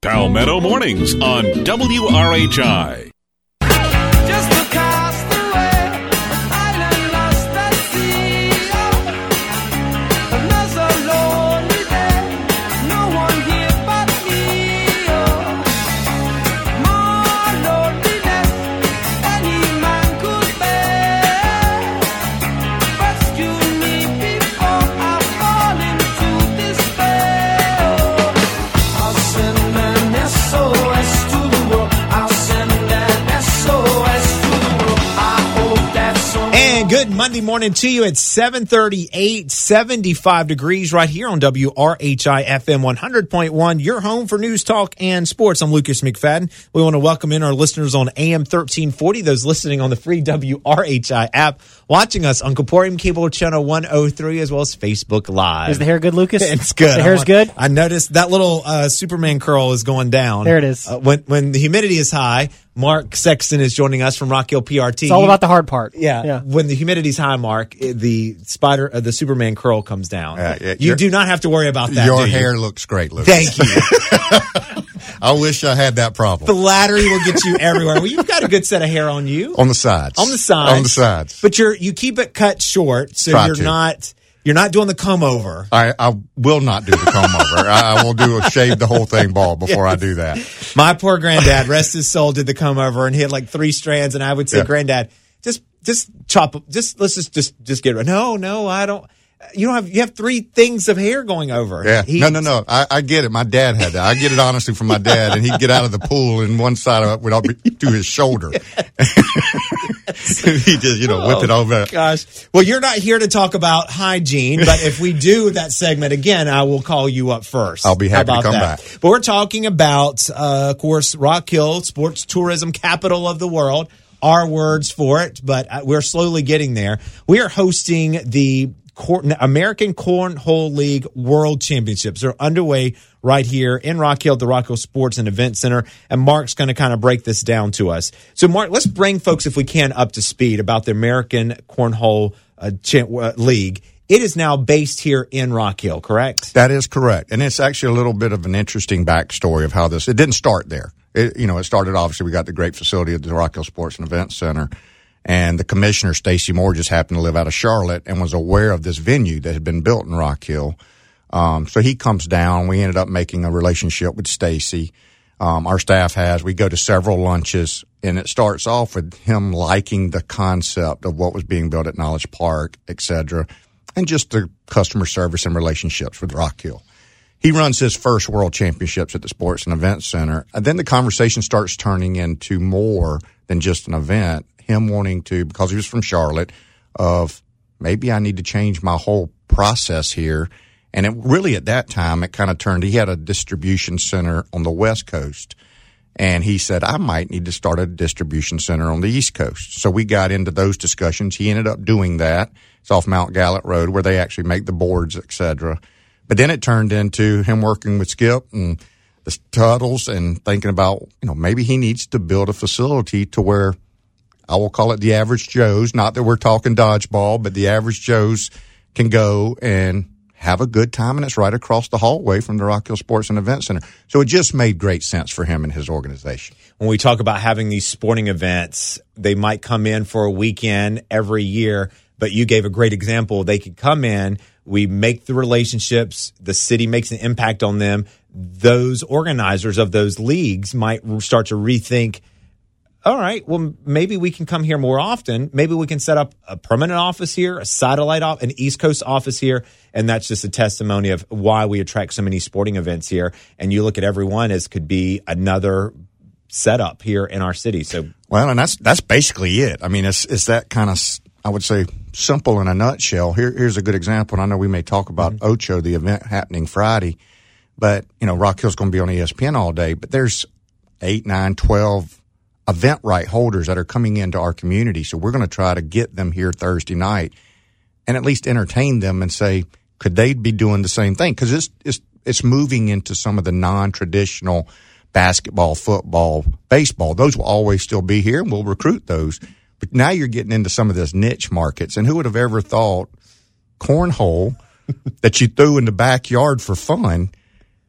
Palmetto Mornings on WRHI. Just to cast away, island lost at sea. Another lonely day, no one here but me. More loneliness any man could bear. Rescue me before I fall into despair. I'll send an SOS to the world. I'll send an SOS to the world. I hope that someone. And good Monday morning to you at 7:38, 75 degrees right here on WRHI FM 100.1, your home for news, talk, and sports. I'm Lucas McFadden. We want to welcome in our listeners on AM 1340, those listening on the free WRHI app, watching us on Comporium Cable Channel 103, as well as Facebook Live. Is the hair good, Lucas? It's good. The hair's good? I noticed that little Superman curl is going down. There it is. When the humidity is high, Mark Sexton is joining us from Rock Hill PRT. It's all about the hard part. Yeah. When the humidity's high, Mark, the Superman curl comes down. You do not have to worry about that. Your hair looks great, Lucas. Thank you. I wish I had that problem. Flattery will get you everywhere. Well, you've got a good set of hair on you. On the sides. On the sides. On the sides. But you keep it cut short, so you're not doing the comb over. I will not do the comb over. I will shave the whole thing bald before I do that. My poor granddad, rest his soul, did the comb over, and he had like 3 strands, and I would say, Granddad, just chop, let's just get rid. No, I don't. You have 3 things of hair going over. Yeah. No. I get it. My dad had that. I get it honestly from my dad, and he'd get out of the pool, and one side of it would all be to his shoulder. He just, whip it over. Gosh. Well, you're not here to talk about hygiene, but if we do that segment again, I will call you up first. I'll be happy to come back. But we're talking about, of course, Rock Hill, sports tourism capital of the world. Our words for it, but we're slowly getting there. We are hosting the American Cornhole League World Championships. They're underway right here in Rock Hill at the Rock Hill Sports and Event Center, and Mark's going to kind of break this down to us. So, Mark, let's bring folks, if we can, up to speed about the American Cornhole League. It is now based here in Rock Hill, correct? That is correct, and it's actually a little bit of an interesting backstory of how this. It didn't start there. It started, obviously, we got the great facility at the Rock Hill Sports and Event Center. And the commissioner, Stacy Moore, just happened to live out of Charlotte and was aware of this venue that had been built in Rock Hill. So he comes down. We ended up making a relationship with Stacy. Our staff we go to several lunches, and it starts off with him liking the concept of what was being built at Knowledge Park, et cetera, and just the customer service and relationships with Rock Hill. He runs his first World Championships at the Sports and Event Center. And then the conversation starts turning into more than just an event. Him wanting to, because he was from Charlotte, of maybe I need to change my whole process here. And it really at that time, it kind of turned, he had a distribution center on the West Coast. And he said, I might need to start a distribution center on the East Coast. So we got into those discussions. He ended up doing that. It's off Mount Gallat Road where they actually make the boards, et cetera. But then it turned into him working with Skip and the Tuttles and thinking about, maybe he needs to build a facility to where I will call it the average Joes, not that we're talking dodgeball, but the average Joes can go and have a good time, and it's right across the hallway from the Rock Hill Sports and Event Center. So it just made great sense for him and his organization. When we talk about having these sporting events, they might come in for a weekend every year, but you gave a great example. They could come in, we make the relationships, the city makes an impact on them. Those organizers of those leagues might start to rethink, all right, well, maybe we can come here more often. Maybe we can set up a permanent office here, a satellite office, an East Coast office here. And that's just a testimony of why we attract so many sporting events here. And you look at every one as could be another setup here in our city. So, well, and that's basically it. I mean, it's that kind of, I would say, simple in a nutshell. Here's a good example. And I know we may talk about Ocho, the event happening Friday, but, Rock Hill's going to be on ESPN all day. But there's 8, 9, 12 event right holders that are coming into our community. So we're going to try to get them here Thursday night and at least entertain them and say, could they be doing the same thing? Because it's moving into some of the non-traditional basketball, football, baseball. Those will always still be here, and we'll recruit those. But now you're getting into some of those niche markets. And who would have ever thought cornhole that you threw in the backyard for fun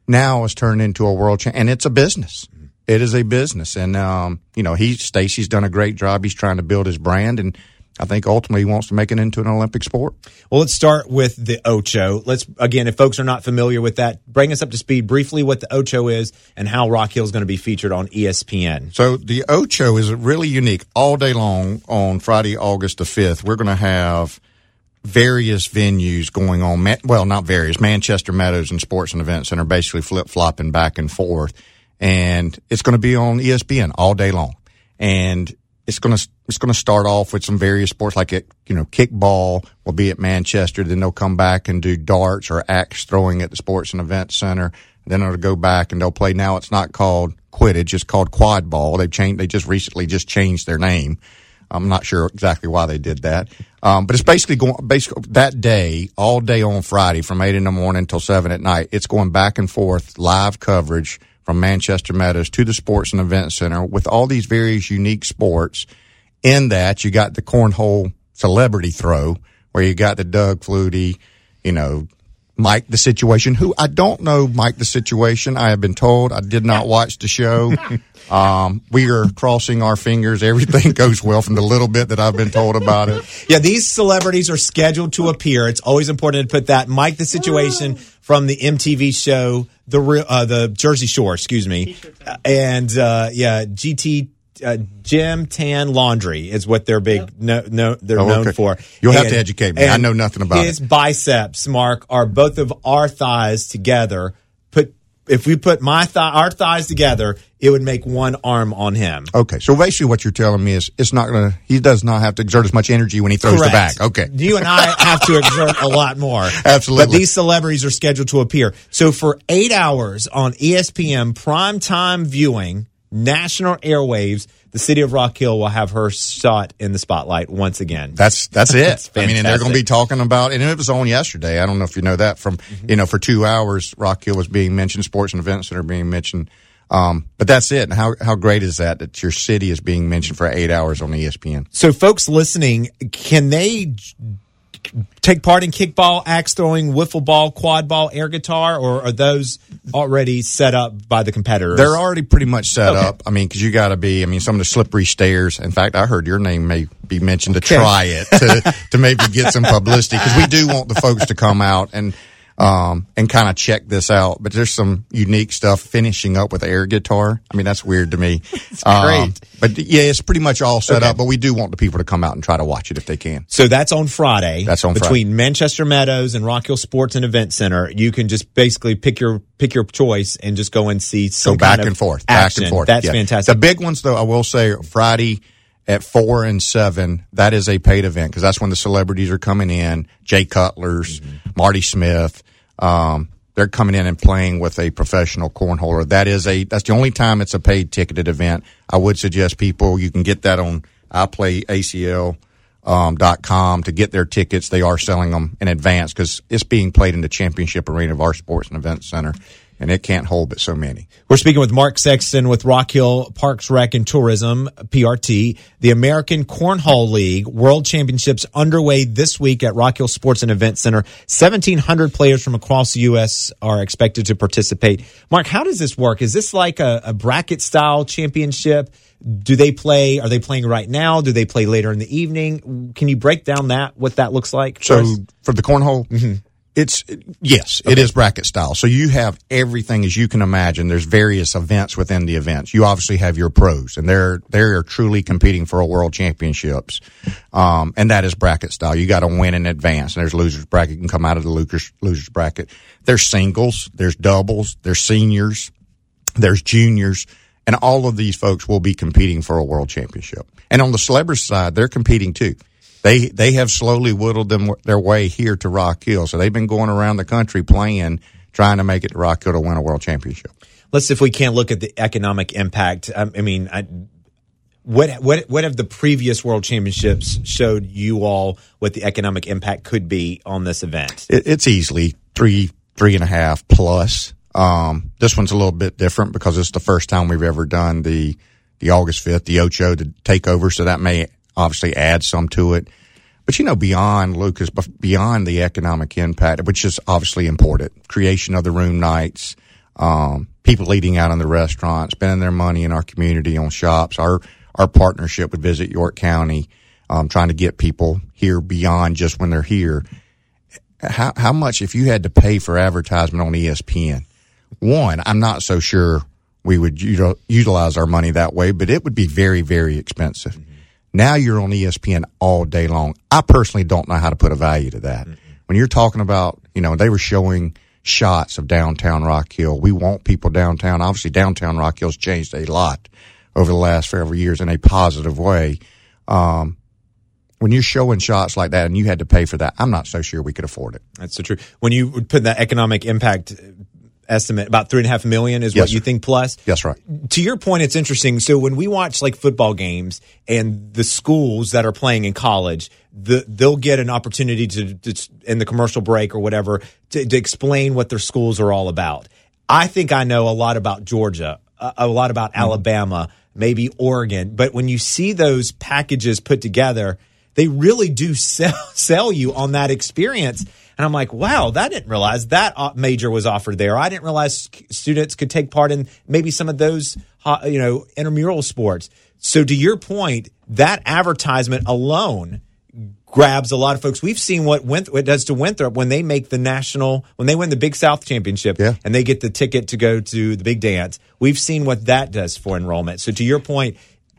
now has turned into a world champ, and it's a business. It is a business, and Stacy's done a great job. He's trying to build his brand, and I think ultimately he wants to make it into an Olympic sport. Well, let's start with the Ocho. Again, if folks are not familiar with that, bring us up to speed briefly what the Ocho is and how Rock Hill is going to be featured on ESPN. So the Ocho is really unique. All day long on Friday, August the 5th, we're going to have various venues going on. Not various. Manchester Meadows and Sports and Event Center basically flip-flopping back and forth. And it's going to be on ESPN all day long. And it's going to start off with some various sports like kickball will be at Manchester. Then they'll come back and do darts or axe throwing at the Sports and Event Center. Then it'll go back and they'll play. Now it's not called Quidditch; it's called quad ball. They just recently changed their name. I'm not sure exactly why they did that, but it's basically that day, all day on Friday from 8 in the morning till 7 at night. It's going back and forth, live coverage from Manchester Meadows to the Sports and Event Center with all these various unique sports. In that, you got the cornhole celebrity throw, where you got the Doug Flutie, Mike the Situation, who I don't know Mike the Situation. I have been told. I did not watch the show. We are crossing our fingers. Everything goes well from the little bit that I've been told about it. Yeah, these celebrities are scheduled to appear. It's always important to put that. Mike the Situation from the MTV show, the Jersey Shore, excuse me. And, GT, Gym Tan Laundry is what they're known for. You'll have to educate me. I know nothing about it. His biceps, Mark, are both of our thighs together. If we put our thighs together, it would make one arm on him. Okay, so basically what you're telling me is he does not have to exert as much energy when he throws the back. Okay. You and I have to exert a lot more. Absolutely. But these celebrities are scheduled to appear. So for 8 hours on ESPN primetime viewing, national airwaves, the city of Rock Hill will have her shot in the spotlight once again. That's it. I mean, and they're going to be talking about, and it was on yesterday. I don't know if you know that for 2 hours, Rock Hill was being mentioned, Sports and Event Center being mentioned. But that's it. And how great is that your city is being mentioned for 8 hours on ESPN? So folks listening, can they take part in kickball, axe throwing, wiffle ball, quad ball, air guitar, or are those already set up by the competitors? They're already pretty much set up. I mean, because you got to be. I mean, some of the slippery stairs. In fact, I heard your name may be mentioned to try it to maybe get some publicity, because we do want the folks to come out and kind of check this out. But there's some unique stuff finishing up with air guitar. I mean, that's weird to me. It's great. But yeah, it's pretty much all set up, but we do want the people to come out and try to watch it if they can. So that's on Friday. Between Friday. Manchester Meadows and Rock Hill Sports and Event Center. You can just basically pick your choice and just go and see some back and forth. That's fantastic. The big ones, though, I will say, Friday at 4 and 7, that is a paid event, because that's when the celebrities are coming in. Jay Cutler's, Marty Smith, they're coming in and playing with a professional cornholer. That's the only time it's a paid ticketed event. I would suggest people, you can get that on iPlayACL.com to get their tickets. They are selling them in advance because it's being played in the championship arena of our Sports and Event Center, and it can't hold but so many. We're speaking with Mark Sexton with Rock Hill Parks, Rec, and Tourism, PRT. The American Cornhole League World Championships underway this week at Rock Hill Sports and Event Center. 1,700 players from across the U.S. are expected to participate. Mark, how does this work? Is this like a bracket-style championship? Are they playing right now? Do they play later in the evening? Can you break down what that looks like? So for the cornhole, it is bracket style. So you have everything as you can imagine. There's various events within the events. You obviously have your pros, and they're truly competing for a world championships. And that is bracket style. You got to win in advance. And there's losers bracket. You can come out of the losers bracket. There's singles, there's doubles, there's seniors, there's juniors. And all of these folks will be competing for a world championship. And on the celebrity side, they're competing too. They have slowly whittled their way here to Rock Hill. So they've been going around the country trying to make it to Rock Hill to win a world championship. Let's see if we can't look at the economic impact. What have the previous world championships showed you all what the economic impact could be on this event? It's easily 3.5 plus. This one's a little bit different because it's the first time we've ever done the August 5th, the Ocho, the takeover. So that may obviously add some to it. But, beyond the economic impact, which is obviously important, creation of the room nights, people eating out in the restaurants, spending their money in our community on shops, our partnership with Visit York County, trying to get people here beyond just when they're here. How much, if you had to pay for advertisement on ESPN? One, I'm not so sure we would utilize our money that way, but it would be very, very expensive. Mm-hmm. Now you're on ESPN all day long. I personally don't know how to put a value to that. Mm-hmm. When you're talking about, they were showing shots of downtown Rock Hill. We want people downtown. Obviously, downtown Rock Hill's changed a lot over the last several years in a positive way. When you're showing shots like that and you had to pay for that, I'm not so sure we could afford it. That's so true. When you would put that economic impact estimate, about $3.5 million is what you think plus? That's right. To your point, it's interesting. So when we watch like football games and the schools that are playing in college, they'll get an opportunity to in the commercial break or whatever to explain what their schools are all about. I think I know a lot about Georgia, a lot about Alabama, maybe Oregon. But when you see those packages put together, they really do sell you on that experience. And I'm like, wow, I didn't realize that major was offered there. I didn't realize students could take part in maybe some of those, intramural sports. So to your point, that advertisement alone grabs a lot of folks. We've seen what it does to Winthrop when they make when they win the Big South Championship and they get the ticket to go to the big dance. We've seen what that does for enrollment. So to your point,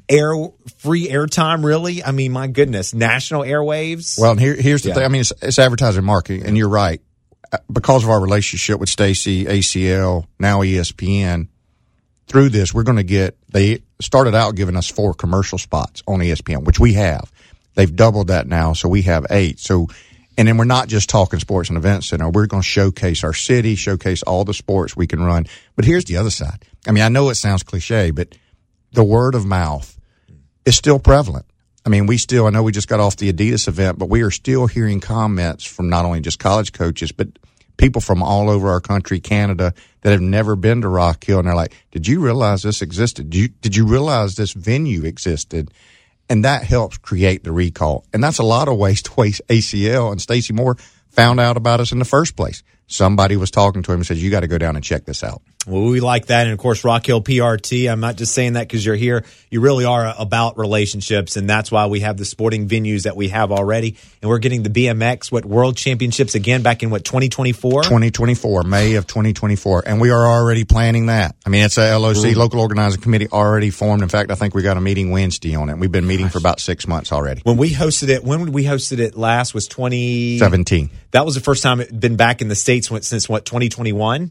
free airtime, really? I mean, my goodness, national airwaves. Well, here's the thing. I mean, it's advertising marketing, and you're right. Because of our relationship with Stacy, ACL, now ESPN, through this, we're going to they started out giving us 4 commercial spots on ESPN, which we have. They've doubled that now, so we have 8. So, and then we're not just talking sports and events center. We're going to showcase our city, showcase all the sports we can run. But here's the other side. I mean, I know it sounds cliche, but the word of mouth is still prevalent. I mean, I know we just got off the Adidas event, but we are still hearing comments from not only just college coaches, but people from all over our country, Canada, that have never been to Rock Hill. And they're like, did you realize this existed? Did you realize this venue existed? And that helps create the recall. And that's a lot of ways to waste ACL and Stacy Moore found out about us in the first place. Somebody was talking to him and says, you got to go down and check this out. Well, we like that. And, of course, Rock Hill PRT, I'm not just saying that because you're here. You really are about relationships, and that's why we have the sporting venues that we have already. And we're getting the BMX, World Championships again back in, 2024? 2024, May of 2024. And we are already planning that. I mean, it's a LOC, Local Organizing Committee, already formed. In fact, I think we got a meeting Wednesday on it. We've been meeting for about 6 months already. When we hosted it last was 2017. That was the first time it had been back in the States since 2021?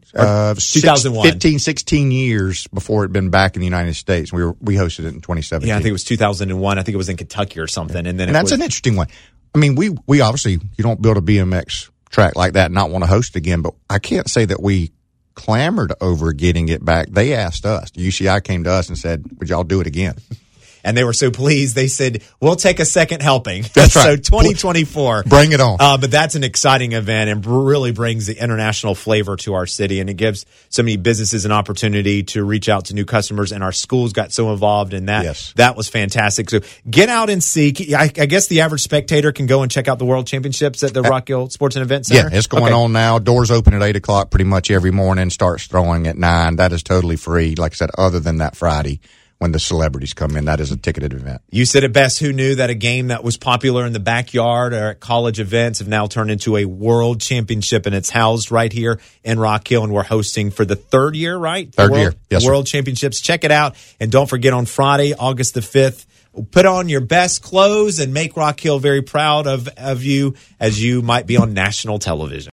2001. 15, 16 years before it had been back in the United States. We hosted it in 2017. Yeah, I think it was 2001. I think it was in Kentucky or something. And that's an interesting one. I mean, we obviously, you don't build a BMX track like that and not want to host it again, but I can't say that we clamored over getting it back. They asked us. The UCI came to us and said, would y'all do it again? And they were so pleased. They said, we'll take a second helping. That's right. So 2024. Bring it on. But that's an exciting event and really brings the international flavor to our city. And it gives so many businesses an opportunity to reach out to new customers. And our schools got so involved in that. Yes. That was fantastic. So get out and see. I guess the average spectator can go and check out the World Championships at the Rock Hill Sports and Event Center. Yeah, it's going on now. Doors open at 8 o'clock pretty much every morning. Starts throwing at 9. That is totally free. Like I said, other than that Friday, when the celebrities come in, that is a ticketed event. You said it best. Who knew that a game that was popular in the backyard or at college events have now turned into a world championship, and it's housed right here in Rock Hill, and we're hosting for the 3rd year, right? Third year, yes, World Championships. Check it out, and don't forget on Friday, August the 5th, put on your best clothes and make Rock Hill very proud of you as you might be on national television.